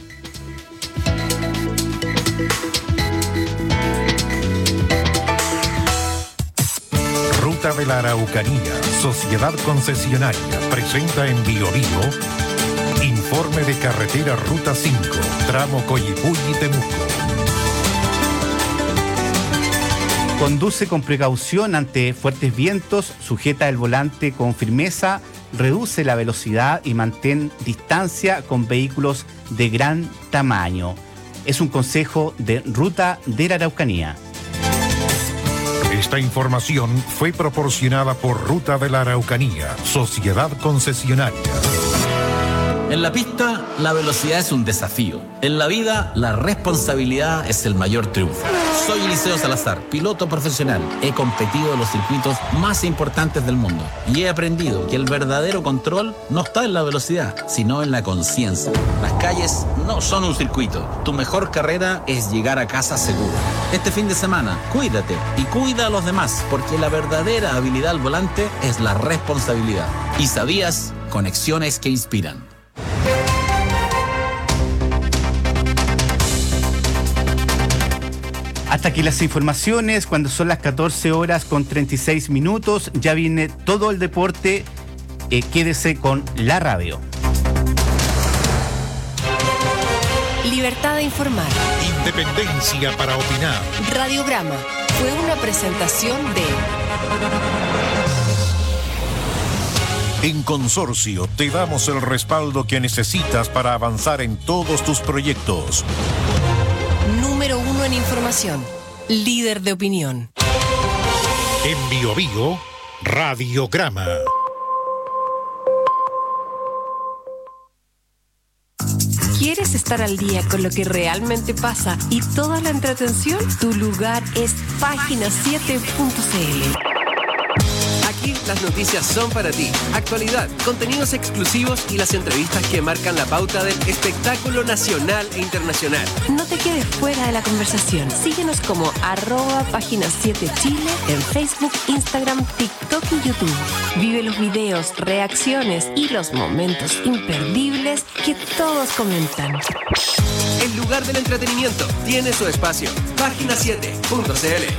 Ruta de la Araucanía, Sociedad Concesionaria, presenta en Bio Bio informe de carretera Ruta cinco, tramo Coyipulli-Temuco. Conduce con precaución ante fuertes vientos, sujeta el volante con firmeza, reduce la velocidad y mantén distancia con vehículos de gran tamaño. Es un consejo de Ruta de la Araucanía. Esta información fue proporcionada por Ruta de la Araucanía, Sociedad Concesionaria. En la pista, la velocidad es un desafío. En la vida, la responsabilidad es el mayor triunfo. Soy Eliseo Salazar, piloto profesional. He competido en los circuitos más importantes del mundo y he aprendido que el verdadero control no está en la velocidad, sino en la conciencia. Las calles no son un circuito. Tu mejor carrera es llegar a casa seguro. Este fin de semana, cuídate y cuida a los demás, porque la verdadera habilidad al volante es la responsabilidad. ¿Y sabías? Conexiones que inspiran. Hasta aquí las informaciones, cuando son las catorce horas con treinta y seis minutos, ya viene todo el deporte, eh, quédese con la radio. Libertad de informar. Independencia para opinar. Radiograma fue una presentación de... En Consorcio te damos el respaldo que necesitas para avanzar en todos tus proyectos. Número uno en información. Líder de opinión. En Bio Bio, Radiograma. ¿Quieres estar al día con lo que realmente pasa y toda la entretención? Tu lugar es página siete punto c l. Aquí las noticias son para ti. Actualidad, contenidos exclusivos y las entrevistas que marcan la pauta del espectáculo nacional e internacional. No te quedes fuera de la conversación. Síguenos como arroba página siete Chile en Facebook, Instagram, TikTok y YouTube. Vive los videos, reacciones y los momentos imperdibles que todos comentan. El lugar del entretenimiento tiene su espacio. página siete punto c l.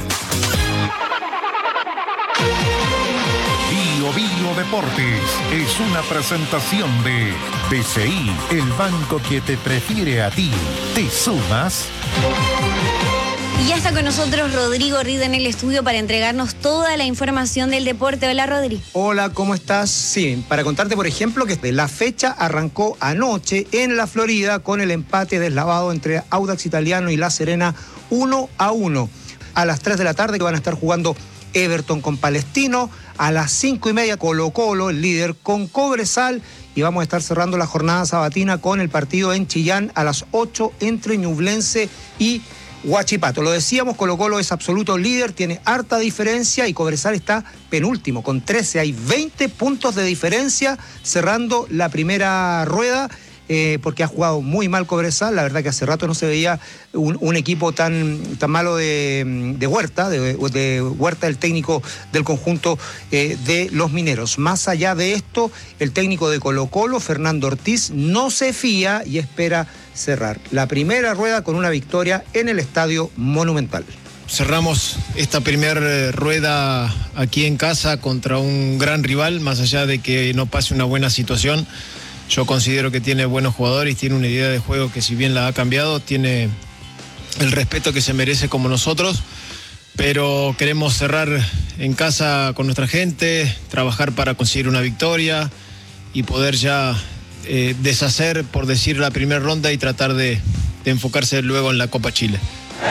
Bio Bio Deportes es una presentación de B C I, el banco que te prefiere a ti. ¿Te sumas? Y ya está con nosotros Rodrigo Rida en el estudio para entregarnos toda la información del deporte. Hola, Rodri. Hola, ¿cómo estás? Sí, para contarte, por ejemplo, que la fecha arrancó anoche en la Florida con el empate deslavado entre Audax Italiano y La Serena uno a uno. A las tres de la tarde que van a estar jugando Everton con Palestino, a las cinco y media Colo Colo, el líder, con Cobresal, y vamos a estar cerrando la jornada sabatina con el partido en Chillán a las ocho entre Ñublense y Huachipato. Lo decíamos, Colo Colo es absoluto líder, tiene harta diferencia y Cobresal está penúltimo con trece, hay veinte puntos de diferencia cerrando la primera rueda. Eh, porque ha jugado muy mal Cobresal, la verdad que hace rato no se veía un, un equipo tan, tan malo de, de Huerta, de, de Huerta, el técnico del conjunto eh, de los mineros. Más allá de esto, el técnico de Colo Colo, Fernando Ortiz, no se fía y espera cerrar la primera rueda con una victoria en el Estadio Monumental. Cerramos esta primera rueda aquí en casa contra un gran rival, más allá de que no pase una buena situación. Yo considero que tiene buenos jugadores, tiene una idea de juego que si bien la ha cambiado, tiene el respeto que se merece como nosotros, pero queremos cerrar en casa con nuestra gente, trabajar para conseguir una victoria y poder ya eh, deshacer, por decir, la primera ronda y tratar de, de enfocarse luego en la Copa Chile.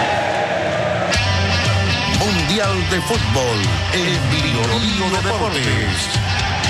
Mundial de Fútbol en Bio Bio Deportes.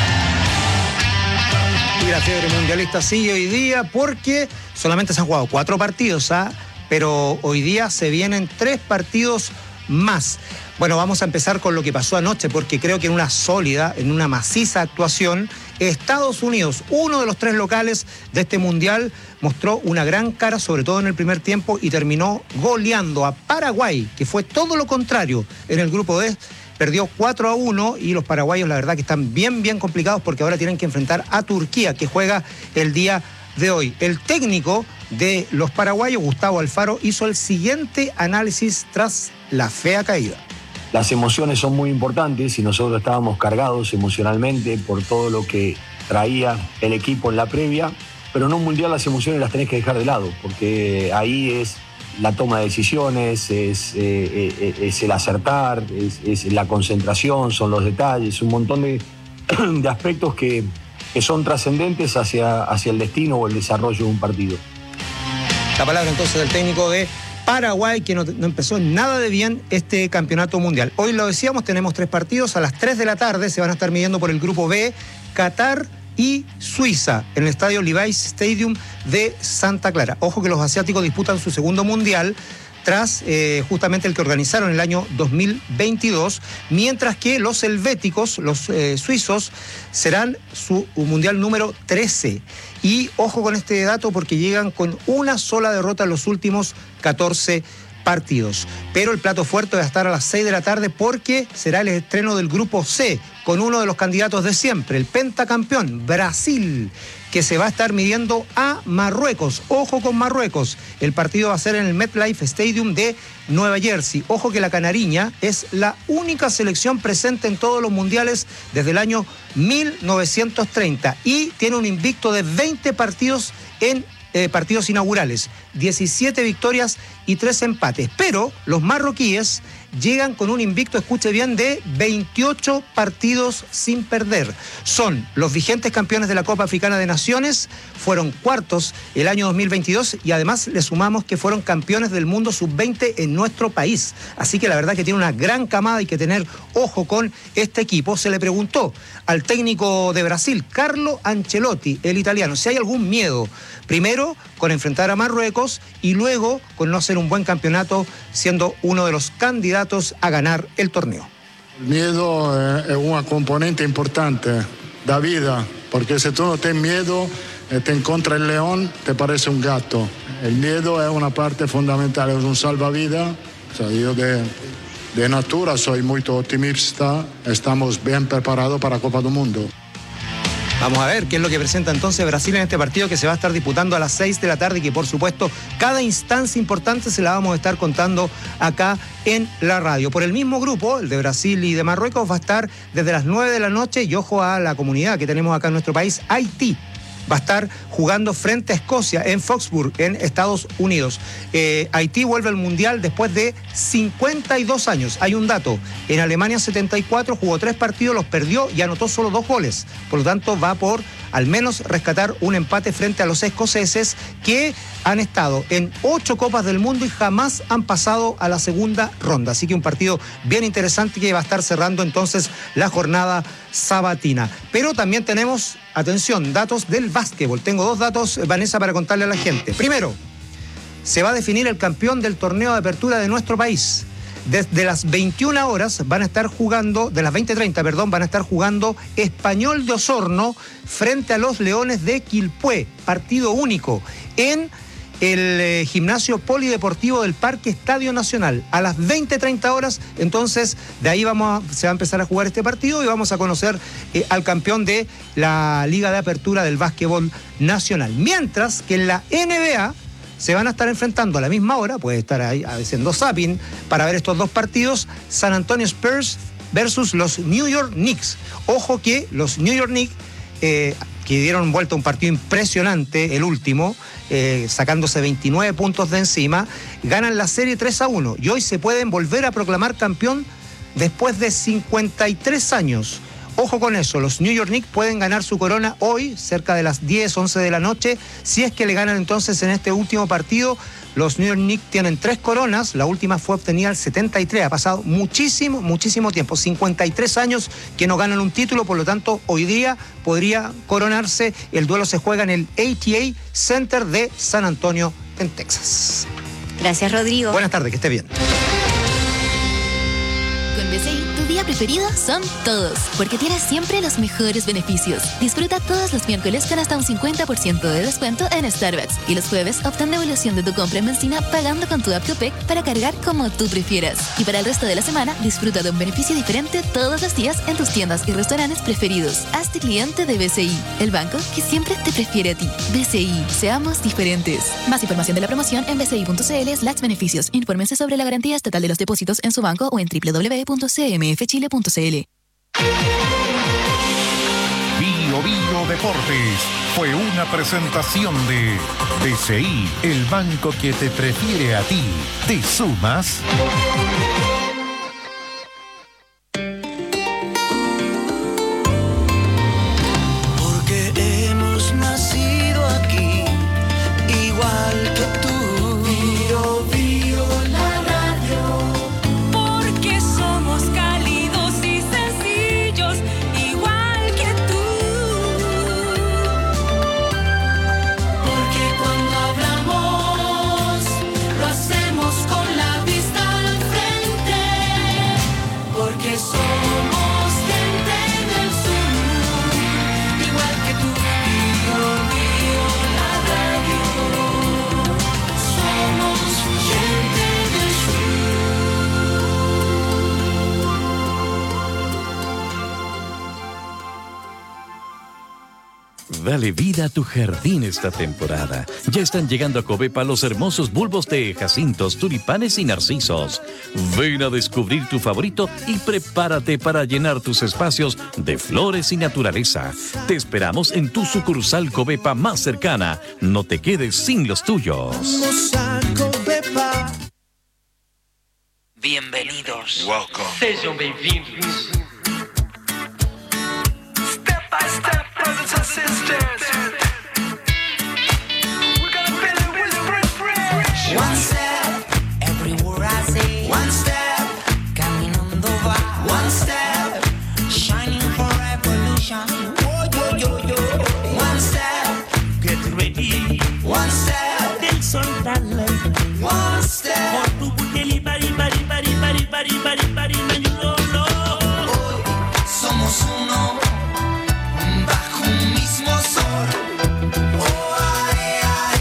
Y la fiebre mundialista sigue hoy día porque solamente se han jugado cuatro partidos, ¿ah? Pero hoy día se vienen tres partidos más. Bueno, vamos a empezar con lo que pasó anoche, porque creo que en una sólida, en una maciza actuación, Estados Unidos, uno de los tres locales de este mundial, mostró una gran cara, sobre todo en el primer tiempo, y terminó goleando a Paraguay, que fue todo lo contrario en el grupo D. perdió cuatro a uno y los paraguayos la verdad que están bien, bien complicados porque ahora tienen que enfrentar a Turquía, que juega el día de hoy. El técnico de los paraguayos, Gustavo Alfaro, hizo el siguiente análisis tras la fea caída. Las emociones son muy importantes y nosotros estábamos cargados emocionalmente por todo lo que traía el equipo en la previa, pero en un mundial las emociones las tenés que dejar de lado, porque ahí es la toma de decisiones, es, eh, eh, es el acertar, es, es la concentración, son los detalles, un montón de, de aspectos que, que son trascendentes hacia, hacia el destino o el desarrollo de un partido. La palabra entonces del técnico de Paraguay, que no, no empezó nada de bien este campeonato mundial. Hoy lo decíamos, tenemos tres partidos. A las tres de la tarde se van a estar midiendo por el grupo B, Qatar y Suiza, en el estadio Levi's Stadium de Santa Clara. Ojo que los asiáticos disputan su segundo mundial tras eh, justamente el que organizaron en el año dos mil veintidós, mientras que los helvéticos, los eh, suizos, serán su mundial número trece. Y ojo con este dato porque llegan con una sola derrota en los últimos catorce partidos. Pero el plato fuerte va a estar a las seis de la tarde porque será el estreno del grupo C con uno de los candidatos de siempre, el pentacampeón, Brasil, que se va a estar midiendo a Marruecos. Ojo con Marruecos. El partido va a ser en el MetLife Stadium de Nueva Jersey. Ojo que la canariña es la única selección presente en todos los mundiales desde el año mil novecientos treinta y tiene un invicto de veinte partidos en eh, partidos inaugurales, diecisiete victorias y tres empates. Pero los marroquíes llegan con un invicto, escuche bien, de veintiocho partidos sin perder. Son los vigentes campeones de la Copa Africana de Naciones, fueron cuartos el año dos mil veintidós y además le sumamos que fueron campeones del mundo sub veinte en nuestro país. Así que la verdad que tiene una gran camada, hay que tener ojo con este equipo. Se le preguntó al técnico de Brasil, Carlo Ancelotti, el italiano, si hay algún miedo, primero con enfrentar a Marruecos y luego con no hacer un buen campeonato siendo uno de los candidatos a ganar el torneo. El miedo es una componente importante de la vida, porque si tú no tienes miedo, te encuentra el león, te parece un gato. El miedo es una parte fundamental, es un salvavidas. O sea, yo de, de natura soy muy optimista, estamos bien preparados para la Copa del Mundo. Vamos a ver qué es lo que presenta entonces Brasil en este partido que se va a estar disputando a las seis de la tarde y que por supuesto cada instancia importante se la vamos a estar contando acá en la radio. Por el mismo grupo, el de Brasil y de Marruecos, va a estar desde las nueve de la noche y ojo a la comunidad que tenemos acá en nuestro país, Haití. Va a estar jugando frente a Escocia en Foxburg, en Estados Unidos. Eh, Haití vuelve al Mundial después de cincuenta y dos años. Hay un dato, en Alemania setenta y cuatro jugó tres partidos, los perdió y anotó solo dos goles. Por lo tanto, va por al menos rescatar un empate frente a los escoceses que han estado en ocho Copas del Mundo y jamás han pasado a la segunda ronda. Así que un partido bien interesante que va a estar cerrando entonces la jornada sabatina. Pero también tenemos, atención, datos del básquetbol. Tengo dos datos, Vanessa, para contarle a la gente. Primero, se va a definir el campeón del torneo de apertura de nuestro país. Desde las veintiuna horas van a estar jugando, de las veinte treinta, perdón, van a estar jugando Español de Osorno frente a los Leones de Quilpué, partido único, en el eh, gimnasio polideportivo del Parque Estadio Nacional. A las veinte treinta horas, entonces, de ahí vamos a, se va a empezar a jugar este partido y vamos a conocer eh, al campeón de la Liga de Apertura del Básquetbol Nacional. Mientras que en la N B A se van a estar enfrentando a la misma hora, puede estar ahí haciendo zapping para ver estos dos partidos, San Antonio Spurs versus los New York Knicks. Ojo que los New York Knicks, eh, que dieron vuelta a un partido impresionante, el último, eh, sacándose veintinueve puntos de encima, ganan la serie tres a uno y hoy se pueden volver a proclamar campeón después de cincuenta y tres años. Ojo con eso, los New York Knicks pueden ganar su corona hoy, cerca de las diez, once de la noche, si es que le ganan entonces en este último partido. Los New York Knicks tienen tres coronas, la última fue obtenida el setenta y tres, ha pasado muchísimo, muchísimo tiempo, cincuenta y tres años que no ganan un título, por lo tanto hoy día podría coronarse. El duelo se juega en el A T A Center de San Antonio, en Texas. Gracias, Rodrigo. Buenas tardes, que esté bien. Con B C I, tu día día preferido son todos, porque tienes siempre los mejores beneficios. Disfruta todos los miércoles con hasta un cincuenta por ciento de descuento en Starbucks y los jueves obtén devolución de tu compra en benzina pagando con tu app Copec para cargar como tú prefieras. Y para el resto de la semana, disfruta de un beneficio diferente todos los días en tus tiendas y restaurantes preferidos. Hazte cliente de B C I, el banco que siempre te prefiere a ti. B C I, seamos diferentes. Más información de la promoción en bci.cl slash beneficios. Infórmense sobre la garantía estatal de los depósitos en su banco o en doble u doble u doble u punto c m f chile punto c l. Bio Bio Deportes fue una presentación de B C I, el banco que te prefiere a ti. ¿Te sumas? Porque hemos nacido aquí, igual que tú. Bio Bio la radio. Porque somos cálidos y sencillos, igual que tú. Porque cuando hablamos, lo hacemos con la vista al frente. Porque somos gente del sur, igual que tú. Bio Bio la radio. Somos gente del Dale vida a tu jardín esta temporada. Ya están llegando a Covepa los hermosos bulbos de jacintos, tulipanes y narcisos. Ven a descubrir tu favorito y prepárate para llenar tus espacios de flores y naturaleza. Te esperamos en tu sucursal Covepa más cercana. No te quedes sin los tuyos. Vamos a Covepa. Bienvenidos. Welcome. Sejam bem-vindos. Step by step, brothers and sisters. We're gonna build it with bridge. One step, everywhere I say. One step, caminando va. One step, shining for revolution. Oh, yo, yo, yo. One step, get ready. One step, del sol dale. One step, for tu buteli, bari, bari, bari, bari, bari, bari, bari, man, you know, no. Hoy somos uno, bajo un mismo sol. Oh, ay, ay,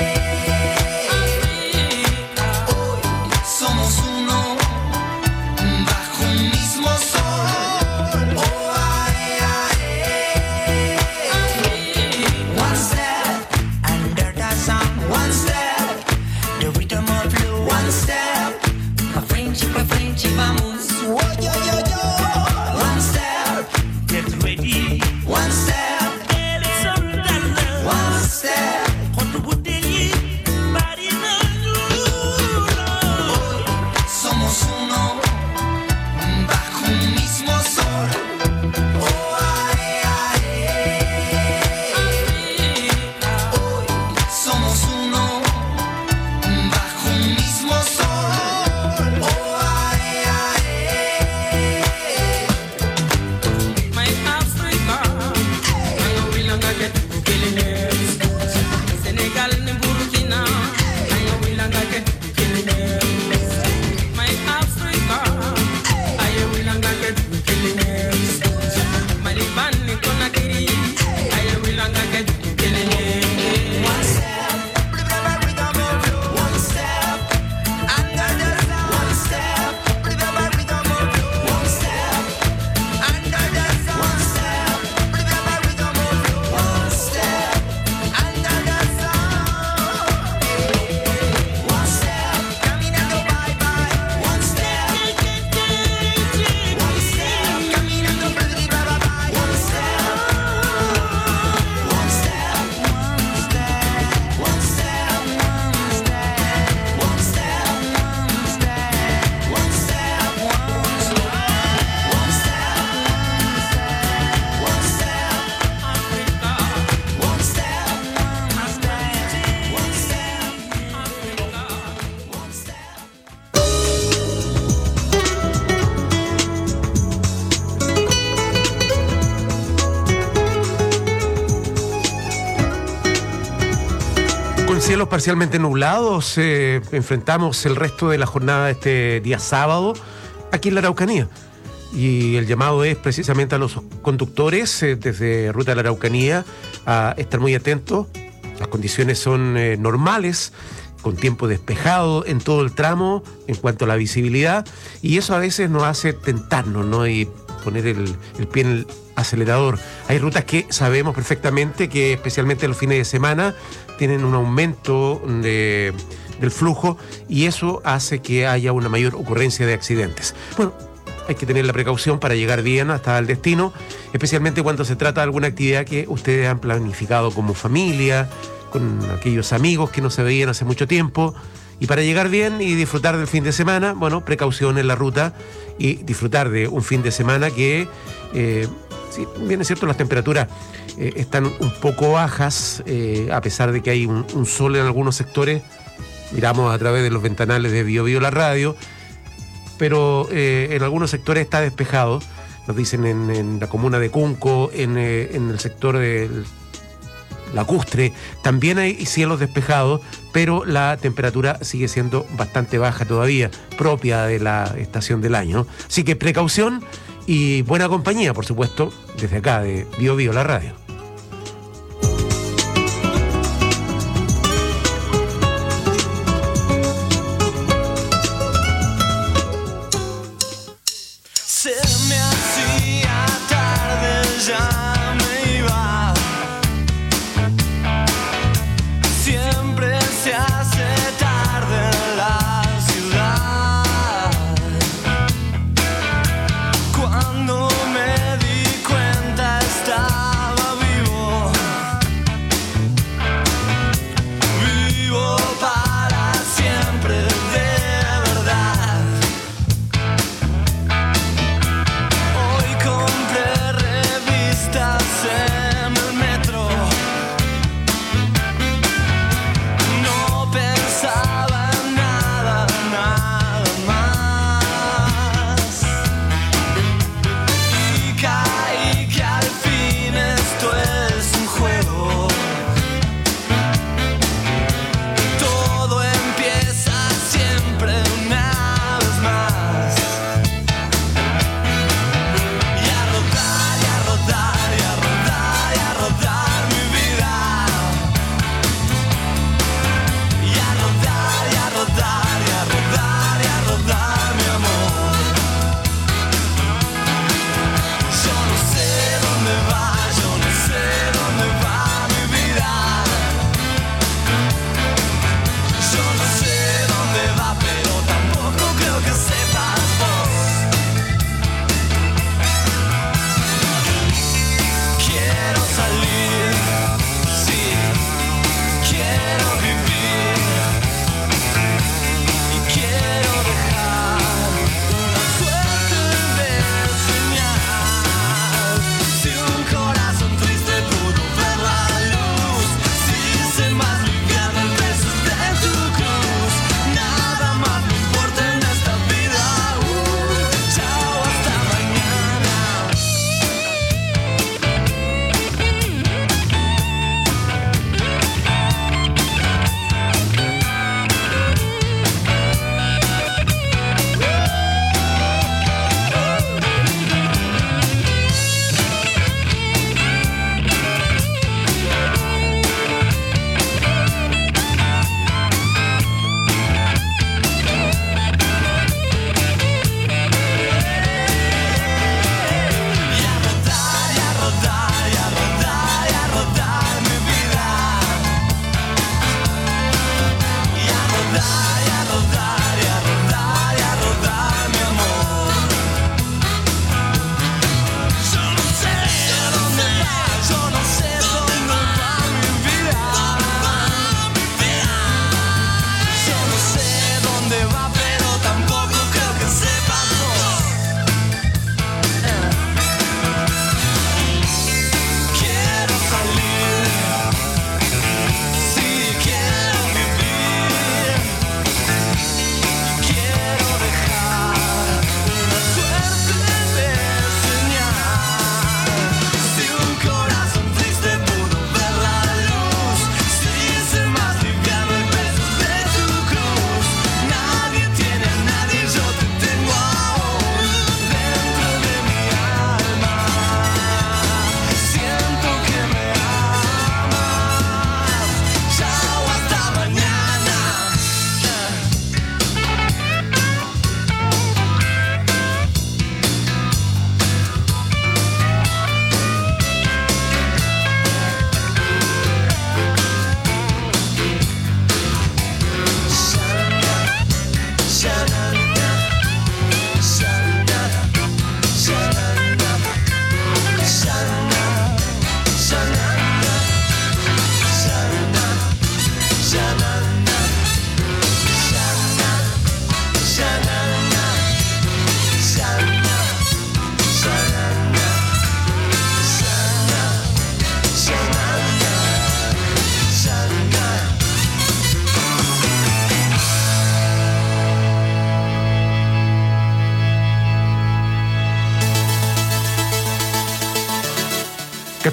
hoy somos uno, bajo un mismo sol. Oh, ay, ay, one step under the sun. One step, the rhythm of blue. One step, pa' frente, pa' frente, vamos. Oh, yo, yo, yo. One step, get ready. One step, el sol dale. One step, con tu botella, bari, hoy somos uno, bajo un mismo sol. Oh, ay, ay, hoy somos uno, bajo un mismo sol. Oh, ay, ay, My Africa, I know we long get killing it. Senegal and Burkina, I know we long get killing it. My Africa, I know we long get killing it. Maliban and Conakry, I know we long get killing it. one step, one step, under the sun. One step, one step, under the sun. One step, one step, under the sun. One step, caminando bye bye. One step, one step, caminando bye bye. One step, one step, one step, one step, one step, one step, one step, one step, Africa, one step, one step, one step. Con cielos parcialmente nublados, eh, enfrentamos el resto de la jornada de este día sábado aquí en la Araucanía. y el llamado es precisamente a los conductores eh, desde Ruta de la Araucanía a estar muy atentos. Las condiciones son eh, normales, con tiempo despejado en todo el tramo en cuanto a la visibilidad, y eso a veces nos hace tentarnos, ¿no? Y poner el, el pie en el acelerador. Hay rutas que sabemos perfectamente que especialmente los fines de semana tienen un aumento de, del flujo, y eso hace que haya una mayor ocurrencia de accidentes. Bueno, hay que tener la precaución para llegar bien hasta el destino, especialmente cuando se trata de alguna actividad que ustedes han planificado como familia, con aquellos amigos que no se veían hace mucho tiempo. Y para llegar bien y disfrutar del fin de semana, bueno, precaución en la ruta y disfrutar de un fin de semana que, eh, sí, bien es cierto, las temperaturas eh, están un poco bajas, eh, a pesar de que hay un, un sol en algunos sectores. Miramos a través de los ventanales de Bio Bio la radio, pero eh, en algunos sectores está despejado. Nos dicen en, en la comuna de Cunco, en, eh, en el sector del Lacustre, también hay cielos despejados, pero la temperatura sigue siendo bastante baja todavía, propia de la estación del año, ¿no? Así que precaución y buena compañía, por supuesto, desde acá de Bio Bio la radio. Se me hacía tarde, ya me iba. Siempre se hace tarde en la ciudad. Cuando me di cuenta estaba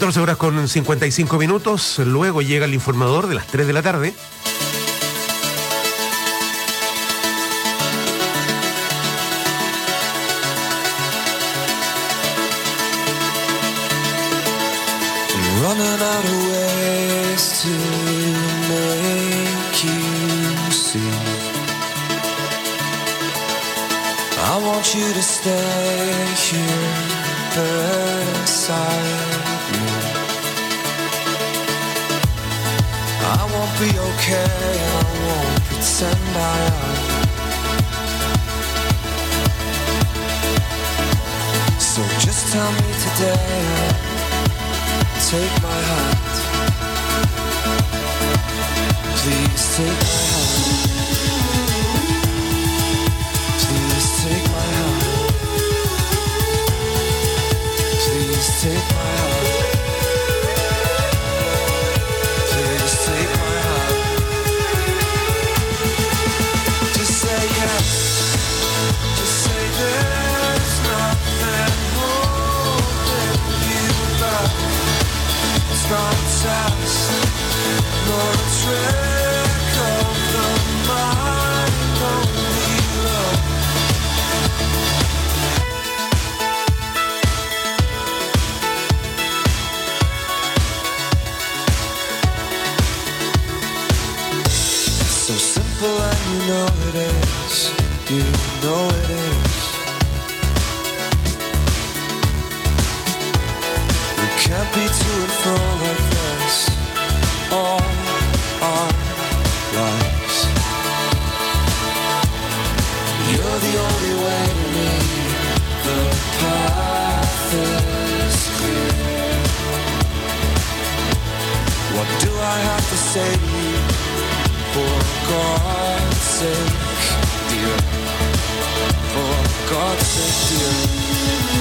catorce horas con cincuenta y cinco minutos. Luego llega el informador de las tres de la tarde. Running out of ways to make you see. I want you to stay here beside me. I won't be okay, I won't pretend I am. So just tell me today, take my hand. Please take my hand. Please take my hand. Please take my hand. Please take my hand. Just say yes. Just say there's nothing holding you back. It's not a test, nor a trick of the mind, only love. So simple and you know it is, you know it is. We can't be to and fro like this all our lives. You're the only way to me, the path is clear. What do I have to say to you, for God's sake, dear? For God's sake, dear.